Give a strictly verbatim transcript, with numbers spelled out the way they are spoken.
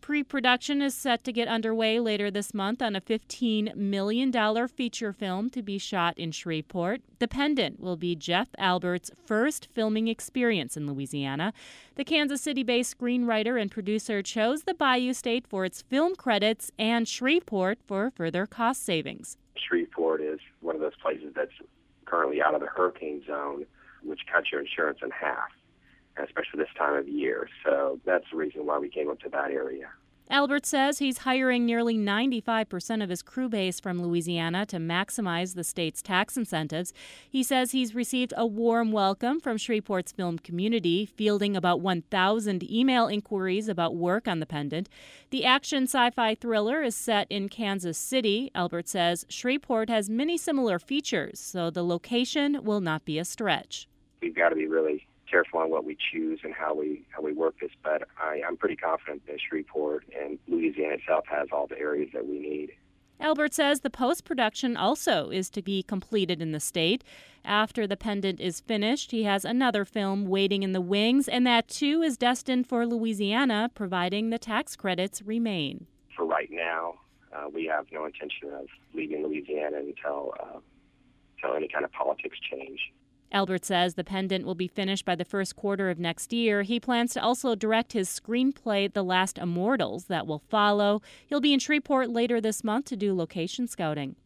Pre-production is set to get underway later this month on a fifteen million dollars feature film to be shot in Shreveport. The Pendant will be Jeff Albert's first filming experience in Louisiana. The Kansas City-based screenwriter and producer chose the Bayou State for its film credits and Shreveport for further cost savings. Shreveport is one of those places that's currently out of the hurricane zone, which cuts your insurance in half, especially this time of year. So that's the reason why we came up to that area. Albert says he's hiring nearly ninety-five percent of his crew base from Louisiana to maximize the state's tax incentives. He says he's received a warm welcome from Shreveport's film community, fielding about one thousand email inquiries about work on The Pendant. The action sci-fi thriller is set in Kansas City. Albert says Shreveport has many similar features, so the location will not be a stretch. We've got to be really careful on what we choose and how we how we work this, but I, I'm pretty confident that Shreveport and Louisiana itself has all the areas that we need. Albert says the post-production also is to be completed in the state. After The Pendant is finished, he has another film waiting in the wings, and that too is destined for Louisiana, providing the tax credits remain. For right now, uh, we have no intention of leaving Louisiana until, uh, until any kind of politics change. Albert says The Pendant will be finished by the first quarter of next year. He plans to also direct his screenplay, The Last Immortals, that will follow. He'll be in Shreveport later this month to do location scouting.